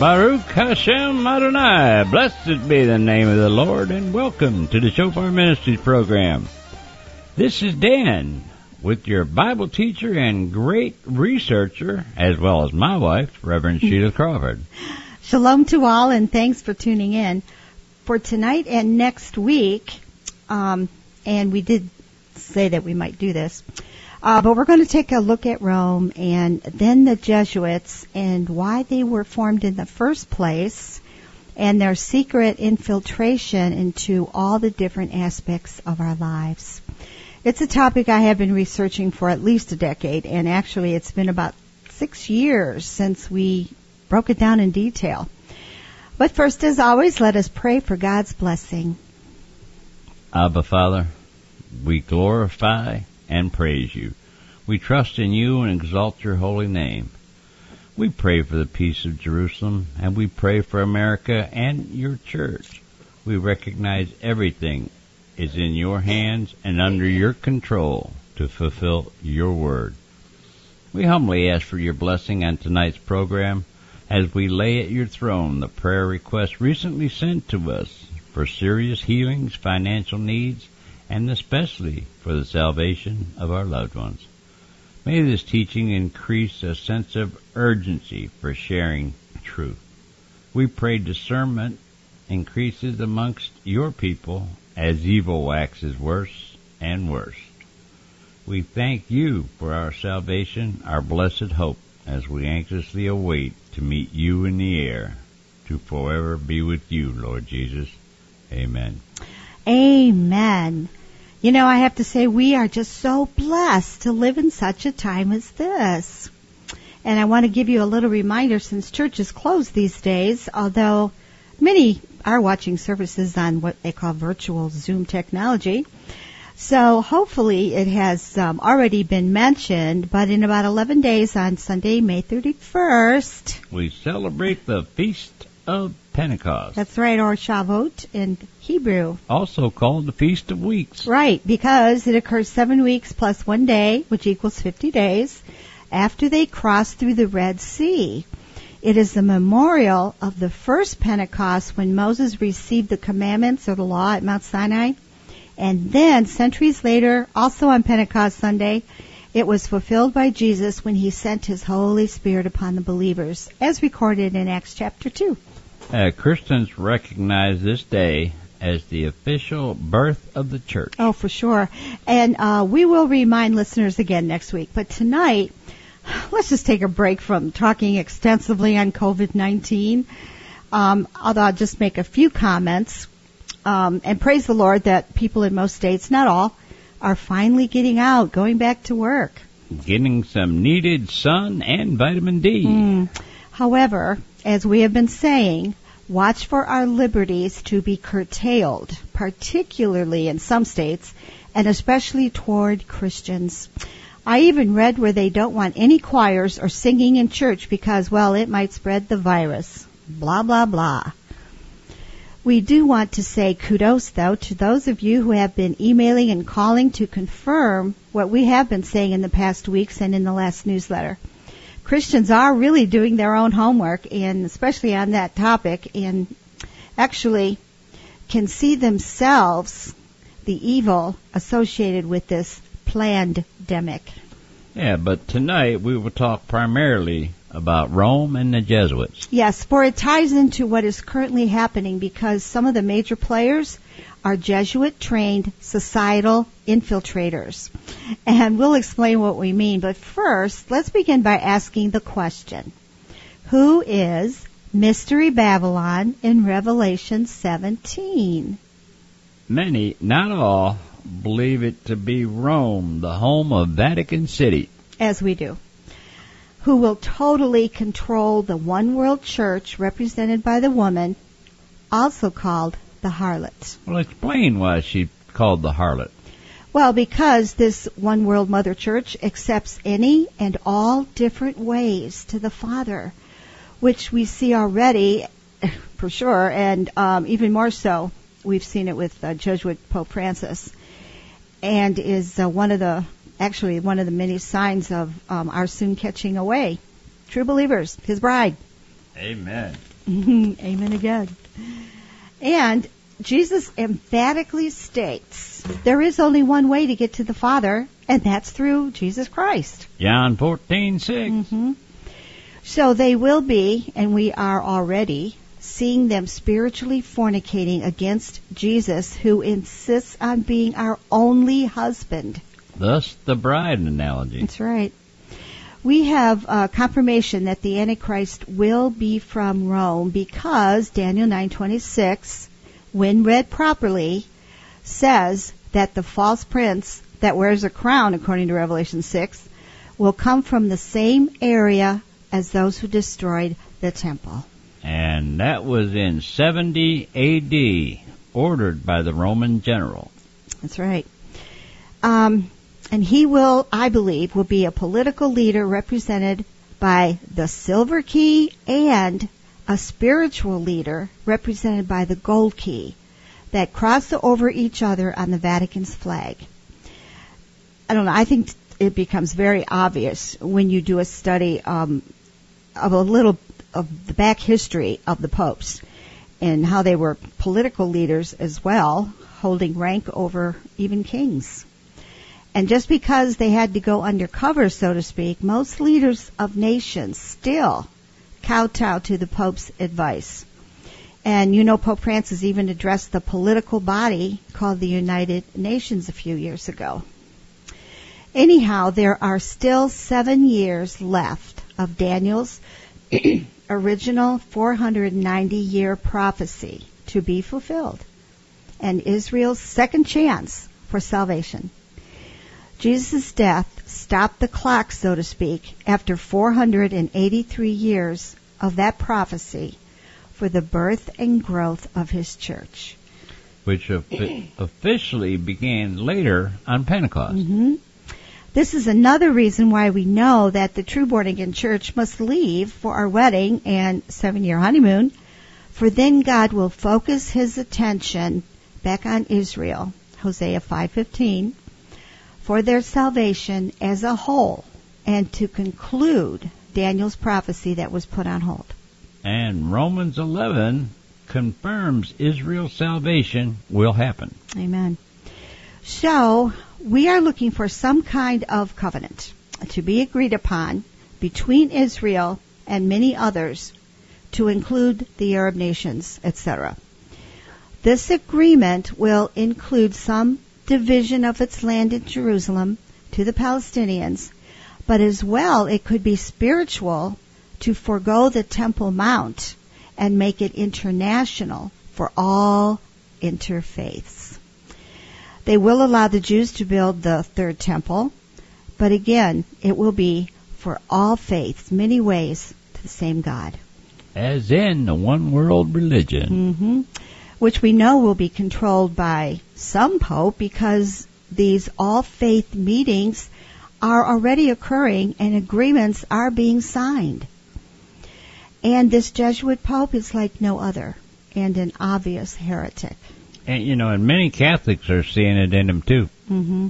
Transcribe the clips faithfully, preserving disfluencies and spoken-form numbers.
Baruch Hashem Adonai. Blessed be the name of the Lord, and welcome to the Shofar Ministries program. This is Dan with your Bible teacher and great researcher, as well as my wife, Reverend Sheila Crawford. Shalom to all, and thanks for tuning in. For tonight and next week, um, and we did say that we might do this, Uh, but we're going to take a look at Rome and then the Jesuits and why they were formed in the first place and their secret infiltration into all the different aspects of our lives. It's a topic I have been researching for at least a decade, and actually it's been about six years since we broke it down in detail. But first, as always, let us pray for God's blessing. Abba, Father, we glorify and praise you. We trust in you and exalt your holy name. We pray for the peace of Jerusalem, and we pray for America and your church. We recognize everything is in your hands and under your control to fulfill your word. We humbly ask for your blessing on tonight's program as we lay at your throne the prayer requests recently sent to us for serious healings, financial needs, and especially for the salvation of our loved ones. May this teaching increase a sense of urgency for sharing truth. We pray discernment increases amongst your people as evil waxes worse and worse. We thank you for our salvation, our blessed hope, as we anxiously await to meet you in the air, to forever be with you, Lord Jesus. Amen. Amen. You know, I have to say we are just so blessed to live in such a time as this. And I want to give you a little reminder, since church is closed these days, although many are watching services on what they call virtual Zoom technology. So hopefully it has um, already been mentioned, but in about eleven days on Sunday, May thirty-first, we celebrate the Feast of Pentecost. That's right, or Shavuot in Hebrew. Also called the Feast of Weeks. Right, because it occurs seven weeks plus one day, which equals fifty days, after they crossed through the Red Sea. It is the memorial of the first Pentecost when Moses received the commandments or the law at Mount Sinai. And then, centuries later, also on Pentecost Sunday, it was fulfilled by Jesus when he sent his Holy Spirit upon the believers, as recorded in Acts chapter two. Uh, Christians recognize this day as the official birth of the church. Oh, for sure. And uh, we will remind listeners again next week. But tonight, let's just take a break from talking extensively on covid nineteen. Um, although I'll just make a few comments. Um, and praise the Lord that people in most states, not all, are finally getting out, going back to work. Getting some needed sun and vitamin D. Mm. However, as we have been saying, watch for our liberties to be curtailed, particularly in some states, and especially toward Christians. I even read where they don't want any choirs or singing in church because, well, it might spread the virus. Blah, blah, blah. We do want to say kudos, though, to those of you who have been emailing and calling to confirm what we have been saying in the past weeks and in the last newsletter. Christians are really doing their own homework, and especially on that topic, and actually can see themselves the evil associated with this plandemic. Yeah, but tonight we will talk primarily about Rome and the Jesuits. Yes, for it ties into what is currently happening because some of the major players are Jesuit-trained societal infiltrators. And we'll explain what we mean. But first, let's begin by asking the question, who is Mystery Babylon in Revelation seventeen? Many, not all, believe it to be Rome, the home of Vatican City. As we do. Who will totally control the one world church represented by the woman, also called the harlot. Well, explain why she's called the harlot. Well, because this one world mother church accepts any and all different ways to the Father, which we see already, for sure, and um, even more so, we've seen it with uh, Jesuit Pope Francis, and is uh, one of the actually one of the many signs of um, our soon catching away. True believers, his bride. Amen. Amen again. And Jesus emphatically states there is only one way to get to the Father, and that's through Jesus Christ. John fourteen six. Mm-hmm. So they will be, and we are already, seeing them spiritually fornicating against Jesus, who insists on being our only husband. Thus the bride analogy. That's right. We have uh, confirmation that the Antichrist will be from Rome because Daniel nine twenty-six, when read properly, says that the false prince that wears a crown, according to Revelation six, will come from the same area as those who destroyed the temple. And that was in seventy A D, ordered by the Roman general. That's right. Um, and he will, I believe, will be a political leader represented by the silver key and a spiritual leader represented by the gold key that cross over each other on the Vatican's flag. I don't know, I think it becomes very obvious when you do a study um, of a little of the back history of the popes and how they were political leaders as well, holding rank over even kings. And just because they had to go undercover, so to speak, most leaders of nations still kowtow to the Pope's advice. And you know, Pope Francis even addressed the political body called the United Nations a few years ago. Anyhow, there are still seven years left of Daniel's original four hundred ninety year prophecy to be fulfilled, and Israel's second chance for salvation. Jesus' death stopped the clock, so to speak, after four hundred eighty-three years of that prophecy for the birth and growth of his church, which officially began later on Pentecost. Mm-hmm. This is another reason why we know that the true born-again church must leave for our wedding and seven-year honeymoon, for then God will focus his attention back on Israel, Hosea five fifteen, for their salvation as a whole, and to conclude Daniel's prophecy that was put on hold. And Romans eleven confirms Israel's salvation will happen. Amen. So, we are looking for some kind of covenant to be agreed upon between Israel and many others to include the Arab nations, et cetera. This agreement will include some division of its land in Jerusalem to the Palestinians, but as well it could be spiritual to forego the Temple Mount and make it international for all interfaiths. They will allow the Jews to build the third temple, but again, it will be for all faiths, many ways to the same God. As in the one world religion. Mm-hmm. Which we know will be controlled by some pope because these all-faith meetings are already occurring and agreements are being signed. And this Jesuit pope is like no other and an obvious heretic. And, you know, and many Catholics are seeing it in him, too. Mm-hmm.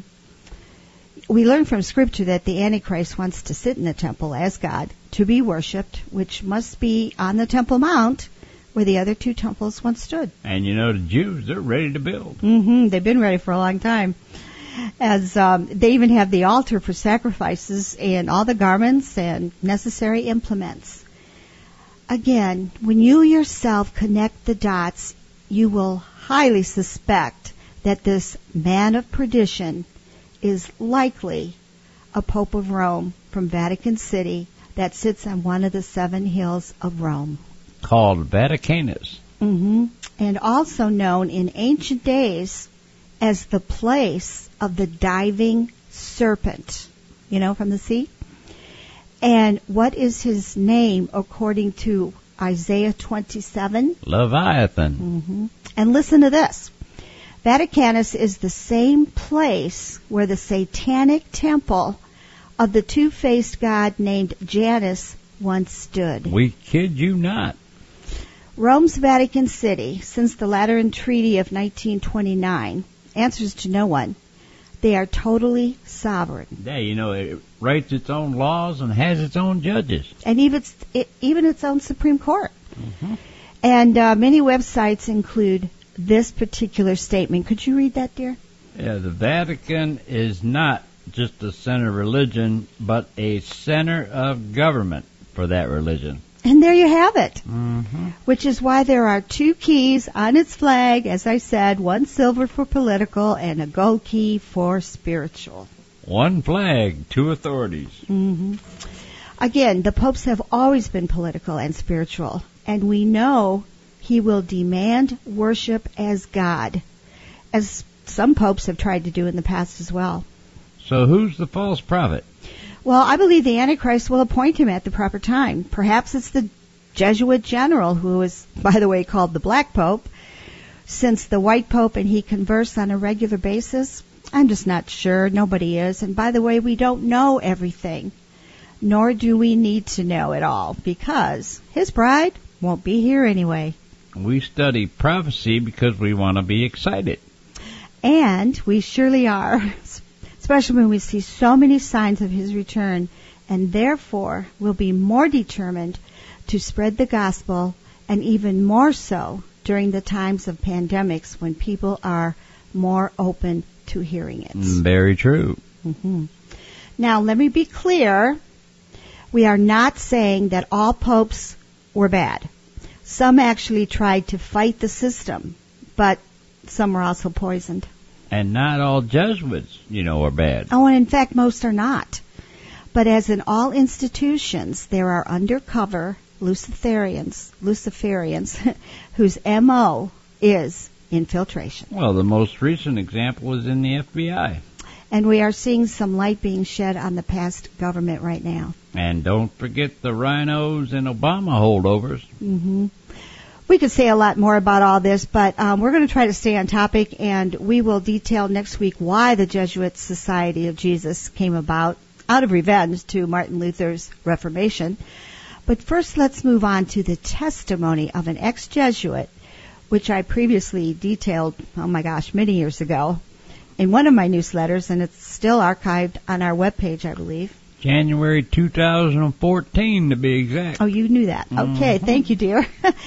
We learn from Scripture that the Antichrist wants to sit in the temple as God, to be worshipped, which must be on the Temple Mount, where the other two temples once stood. And, you know, the Jews, they're ready to build. Mm-hmm. They've been ready for a long time. As um, they even have the altar for sacrifices and all the garments and necessary implements. Again, when you yourself connect the dots, you will highly suspect that this man of perdition is likely a Pope of Rome from Vatican City that sits on one of the seven hills of Rome. Called Vaticanus. Mm-hmm. And also known in ancient days as the place of the diving serpent, you know, from the sea. And what is his name according to Isaiah twenty-seven? Leviathan. Mm-hmm. And listen to this. Vaticanus is the same place where the satanic temple of the two-faced god named Janus once stood. We kid you not. Rome's Vatican City, since the Lateran Treaty of nineteen twenty-nine, answers to no one. They are totally sovereign. Yeah, you know, it writes its own laws and has its own judges. And even its, it, even its own Supreme Court. Mm-hmm. And uh, many websites include this particular statement. Could you read that, dear? Yeah, the Vatican is not just a center of religion, but a center of government for that religion. And there you have it. Mm-hmm. Which is why there are two keys on its flag, as I said, one silver for political and a gold key for spiritual. One flag, two authorities. Mm-hmm. Again, the popes have always been political and spiritual, and we know he will demand worship as God, as some popes have tried to do in the past as well. So who's the false prophet? Well, I believe the Antichrist will appoint him at the proper time. Perhaps it's the Jesuit general who is, by the way, called the Black Pope. Since the White Pope and he converse on a regular basis, I'm just not sure. Nobody is. And by the way, we don't know everything, nor do we need to know it all, because his bride won't be here anyway. We study prophecy because we want to be excited. And we surely are, especially when we see so many signs of his return, and therefore will be more determined to spread the gospel, and even more so during the times of pandemics when people are more open to hearing it. Very true. Mm-hmm. Now, let me be clear. We are not saying that all popes were bad. Some actually tried to fight the system, but some were also poisoned. And not all Jesuits, you know, are bad. Oh, and in fact, most are not. But as in all institutions, there are undercover Luciferians, Luciferians whose M O is infiltration. Well, the most recent example is in the F B I. And we are seeing some light being shed on the past government right now. And don't forget the rhinos and Obama holdovers. Mm-hmm. We could say a lot more about all this, but um, we're going to try to stay on topic, and we will detail next week why the Jesuit Society of Jesus came about out of revenge to Martin Luther's Reformation. But first, let's move on to the testimony of an ex-Jesuit, which I previously detailed, oh my gosh, many years ago, in one of my newsletters, and it's still archived on our webpage, I believe. January two thousand fourteen, to be exact. Oh, you knew that. Mm-hmm. Okay, thank you, dear.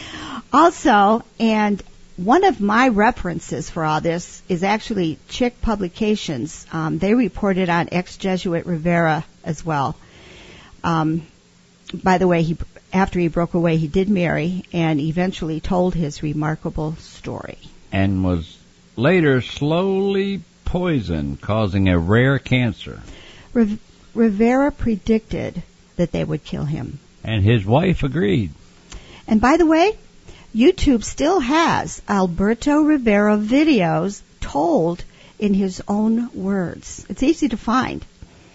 Also, and one of my references for all this is actually Chick Publications. Um, they reported on ex-Jesuit Rivera as well. Um, by the way, he after he broke away, he did marry and eventually told his remarkable story. And was later slowly poisoned, causing a rare cancer. Riv- Rivera predicted that they would kill him. And his wife agreed. And by the way, YouTube still has Alberto Rivera videos told in his own words. It's easy to find.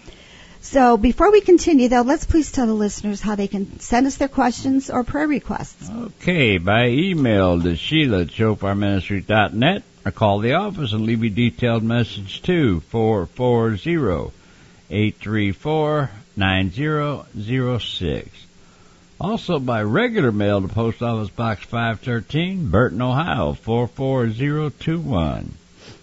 So before we continue, though, let's please tell the listeners how they can send us their questions or prayer requests. Okay, by email to Sheila at shofar ministry dot net or call the office and leave a detailed message to four four zero, eight three four, nine zero zero six. Also by regular mail to Post Office Box five thirteen, Burton, Ohio, four four zero two one.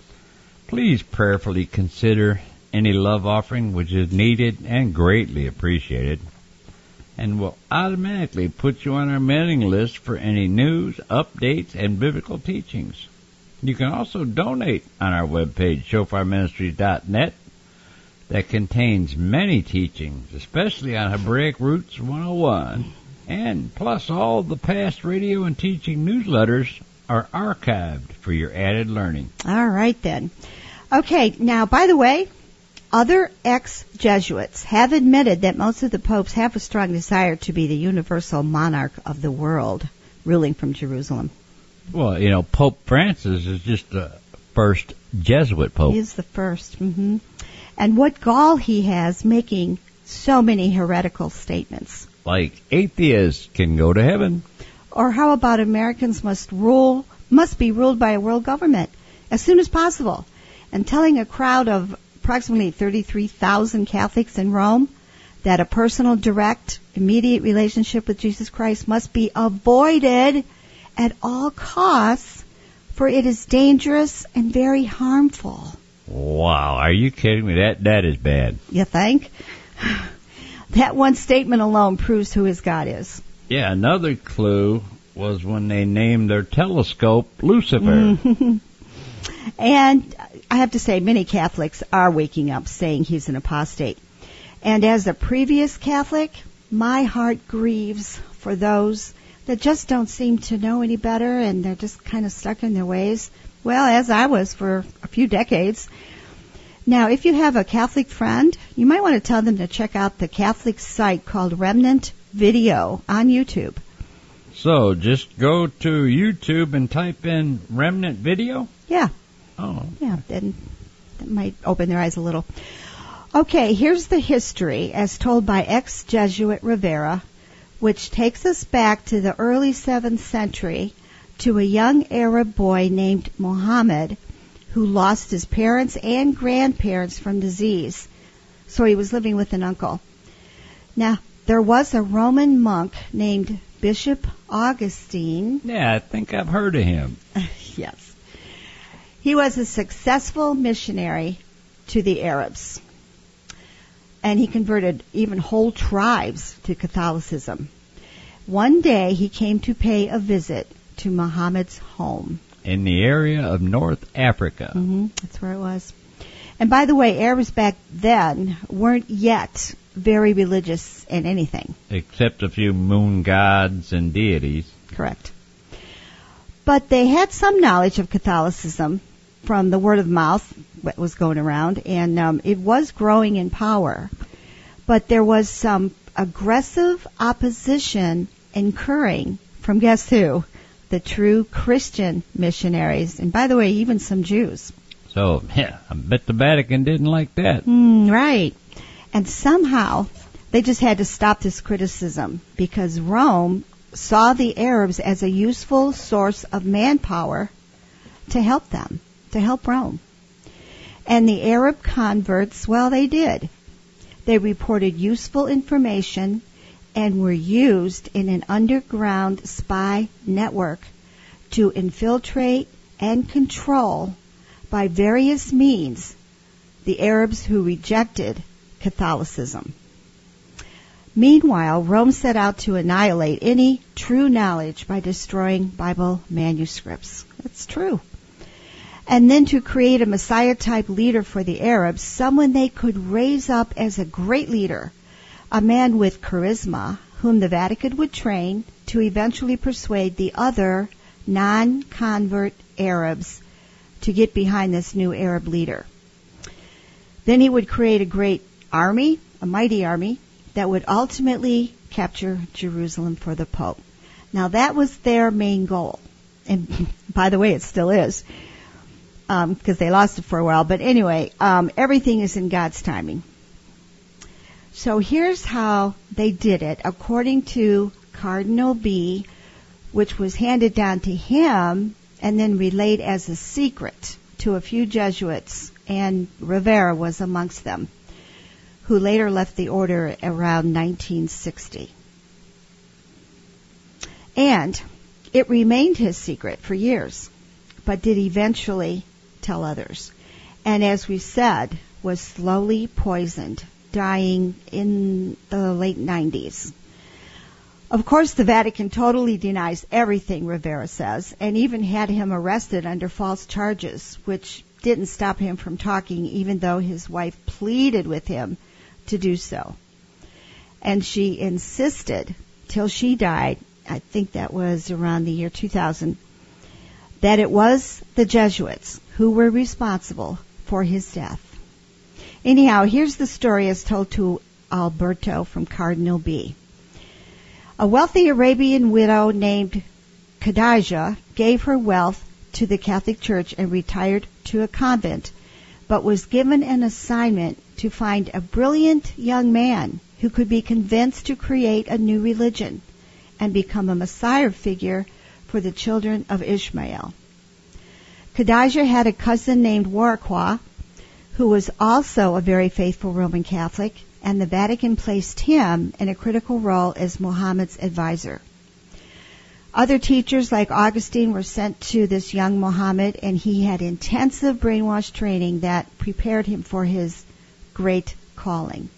Please prayerfully consider any love offering which is needed and greatly appreciated, and will automatically put you on our mailing list for any news, updates, and biblical teachings. You can also donate on our webpage, shofar ministry dot net, that contains many teachings, especially on Hebraic Roots one oh one. And plus all the past radio and teaching newsletters are archived for your added learning. All right, then. Okay, now, by the way, other ex-Jesuits have admitted that most of the popes have a strong desire to be the universal monarch of the world, ruling from Jerusalem. Well, you know, Pope Francis is just the first Jesuit pope. He is the first. Mm-hmm. And what gall he has making so many heretical statements. Like atheists can go to heaven. Or how about Americans must rule, must be ruled by a world government as soon as possible, and telling a crowd of approximately thirty-three thousand Catholics in Rome that a personal, direct, immediate relationship with Jesus Christ must be avoided at all costs, for it is dangerous and very harmful. Wow, are you kidding me? That that is bad. You think? That one statement alone proves who his God is. Yeah, another clue was when they named their telescope Lucifer. Mm-hmm. And I have to say, many Catholics are waking up saying he's an apostate. And as a previous Catholic, my heart grieves for those that just don't seem to know any better, and they're just kind of stuck in their ways. Well, as I was for a few decades. Now, if you have a Catholic friend, you might want to tell them to check out the Catholic site called Remnant Video on YouTube. So, just go to YouTube and type in Remnant Video? Yeah. Oh. Yeah, then that might open their eyes a little. Okay, here's the history as told by ex-Jesuit Rivera, which takes us back to the early seventh century to a young Arab boy named Muhammad who lost his parents and grandparents from disease. So he was living with an uncle. Now, there was a Roman monk named Bishop Augustine. Yeah, I think I've heard of him. Yes. He was a successful missionary to the Arabs, and he converted even whole tribes to Catholicism. One day he came to pay a visit to Muhammad's home. In the area of North Africa. Mm-hmm, that's where it was. And by the way, Arabs back then weren't yet very religious in anything. Except a few moon gods and deities. Correct. But they had some knowledge of Catholicism from the word of mouth that was going around, and um, it was growing in power. But there was some aggressive opposition incurring from, guess who? The true Christian missionaries. And by the way, even some Jews. So, yeah, I bet the Vatican didn't like that. Mm, right. And somehow they just had to stop this criticism because Rome saw the Arabs as a useful source of manpower to help them, to help Rome. And the Arab converts, well, they did. They reported useful information and were used in an underground spy network to infiltrate and control by various means the Arabs who rejected Catholicism. Meanwhile, Rome set out to annihilate any true knowledge by destroying Bible manuscripts. That's true. And then to create a Messiah-type leader for the Arabs, someone they could raise up as a great leader, a man with charisma, whom the Vatican would train to eventually persuade the other non-convert Arabs to get behind this new Arab leader. Then he would create a great army, a mighty army, that would ultimately capture Jerusalem for the Pope. Now that was their main goal. And by the way, it still is, because um, they lost it for a while. But anyway, um, everything is in God's timing. So here's how they did it, according to Cardinal B, which was handed down to him and then relayed as a secret to a few Jesuits, and Rivera was amongst them, who later left the order around nineteen sixty. And it remained his secret for years, but did eventually tell others. And as we said, was slowly poisoned, dying in the late nineties. Of course, the Vatican totally denies everything Rivera says, and even had him arrested under false charges, which didn't stop him from talking, even though his wife pleaded with him to do so. And she insisted, till she died, I think that was around the year two thousand, that it was the Jesuits who were responsible for his death. Anyhow, here's the story as told to Alberto from Cardinal B. A wealthy Arabian widow named Khadijah gave her wealth to the Catholic Church and retired to a convent, but was given an assignment to find a brilliant young man who could be convinced to create a new religion and become a Messiah figure for the children of Ishmael. Khadijah had a cousin named Waraqua, who was also a very faithful Roman Catholic, and the Vatican placed him in a critical role as Muhammad's advisor. Other teachers like Augustine were sent to this young Muhammad, and he had intensive brainwash training that prepared him for his great calling.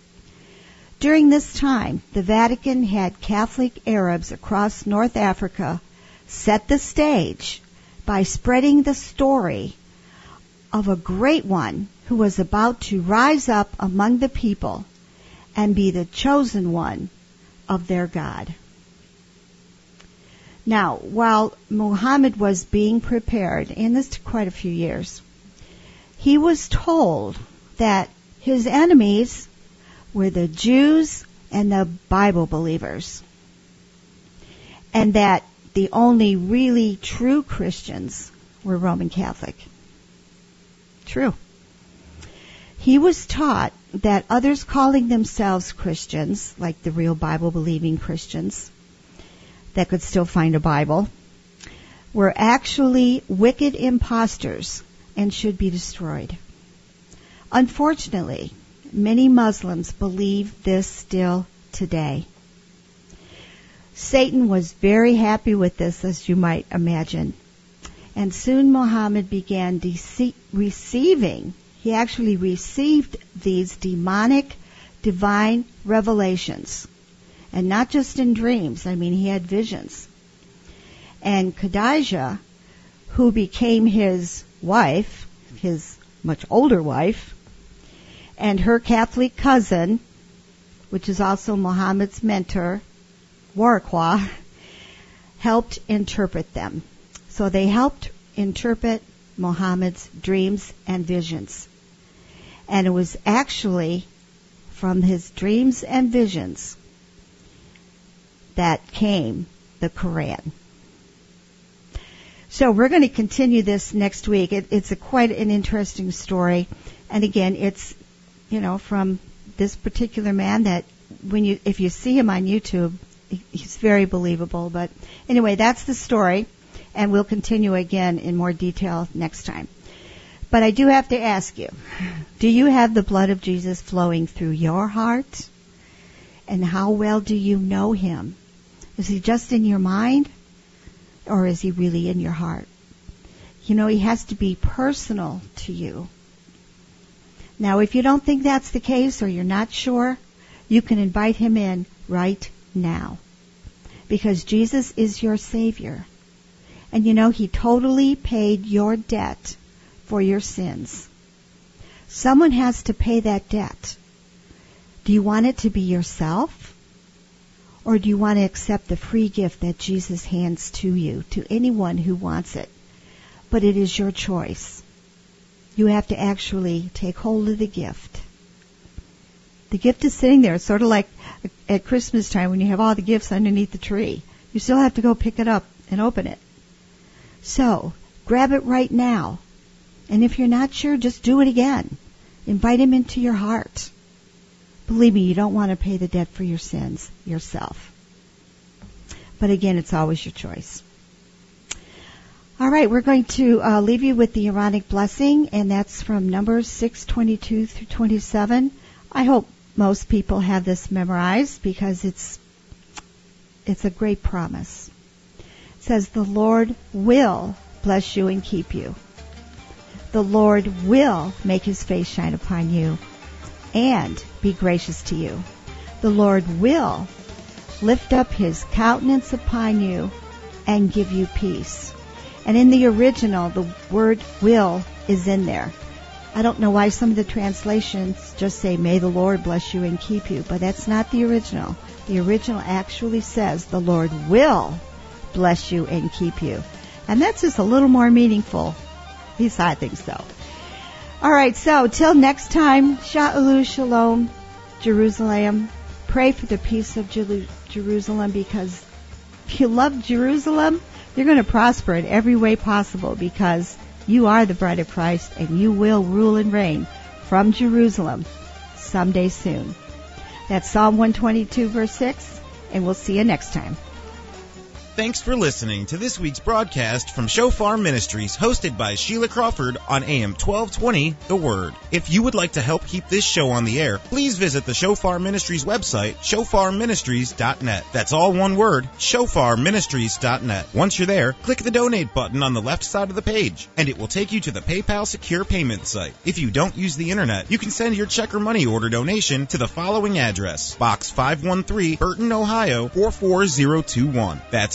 During this time, the Vatican had Catholic Arabs across North Africa set the stage by spreading the story of a great one who was about to rise up among the people and be the chosen one of their God. Now, while Muhammad was being prepared, and this took quite a few years, he was told that his enemies were the Jews and the Bible believers, and that the only really true Christians were Roman Catholic. True. He was taught that others calling themselves Christians, like the real Bible-believing Christians that could still find a Bible, were actually wicked imposters and should be destroyed. Unfortunately, many Muslims believe this still today. Satan was very happy with this, as you might imagine. And soon Muhammad began dece- receiving, he actually received these demonic divine revelations. And not just in dreams, I mean, he had visions. And Khadijah, who became his wife, his much older wife, and her Catholic cousin, which is also Muhammad's mentor, Waraqah, helped interpret them. So they helped interpret Muhammad's dreams and visions. And it was actually from his dreams and visions that came the Quran. So we're going to continue this next week. It, it's a quite an interesting story. And again, it's, you know, from this particular man that when you, if you see him on YouTube, he's very believable. But anyway, that's the story. And we'll continue again in more detail next time. But I do have to ask you, do you have the blood of Jesus flowing through your heart? And how well do you know him? Is he just in your mind? Or is he really in your heart? You know, he has to be personal to you. Now, if you don't think that's the case or you're not sure, you can invite him in right now. Because Jesus is your Savior. And you know, he totally paid your debt for your sins. Someone has to pay that debt. Do you want it to be yourself? Or do you want to accept the free gift that Jesus hands to you, to anyone who wants it? But it is your choice. You have to actually take hold of the gift. The gift is sitting there. It's sort of like at Christmas time when you have all the gifts underneath the tree. You still have to go pick it up and open it. So, grab it right now. And if you're not sure, just do it again. Invite him into your heart. Believe me, you don't want to pay the debt for your sins yourself. But again, it's always your choice. All right, we're going to uh, leave you with the Aaronic blessing, and that's from Numbers six twenty-two through twenty-seven. I hope most people have this memorized because it's it's a great promise. It says, the Lord will bless you and keep you. The Lord will make his face shine upon you and be gracious to you. The Lord will lift up his countenance upon you and give you peace. And in the original, the word will is in there. I don't know why some of the translations just say, may the Lord bless you and keep you, but that's not the original. The original actually says, the Lord will bless you and keep you. And that's just a little more meaningful. At least I think so. All right, so till next time, Sha'alu Shalom, Jerusalem. Pray for the peace of Jerusalem, because if you love Jerusalem, you're going to prosper in every way possible, because you are the bride of Christ and you will rule and reign from Jerusalem someday soon. That's Psalm one twenty-two, verse six, and we'll see you next time. Thanks for listening to this week's broadcast from Shofar Ministries, hosted by Sheila Crawford on A M twelve twenty, The Word. If you would like to help keep this show on the air, please visit the Shofar Ministries website, shofar ministries dot net. That's all one word, shofar ministries dot net. Once you're there, click the donate button on the left side of the page, and it will take you to the PayPal secure payment site. If you don't use the internet, you can send your check or money order donation to the following address: Box five one three, Burton, Ohio four four zero two one. That's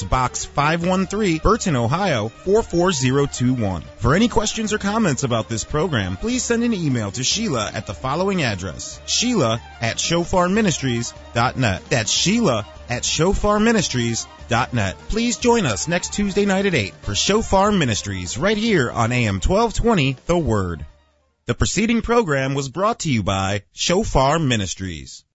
Box five one three, Burton, Ohio, four four zero two one. For any questions or comments about this program, please send an email to Sheila at the following address, Sheila at shofar ministries dot net. That's Sheila at shofar ministries dot net. Please join us next Tuesday night at eight for Shofar Ministries right here on A M twelve twenty, The Word. The preceding program was brought to you by Shofar Ministries.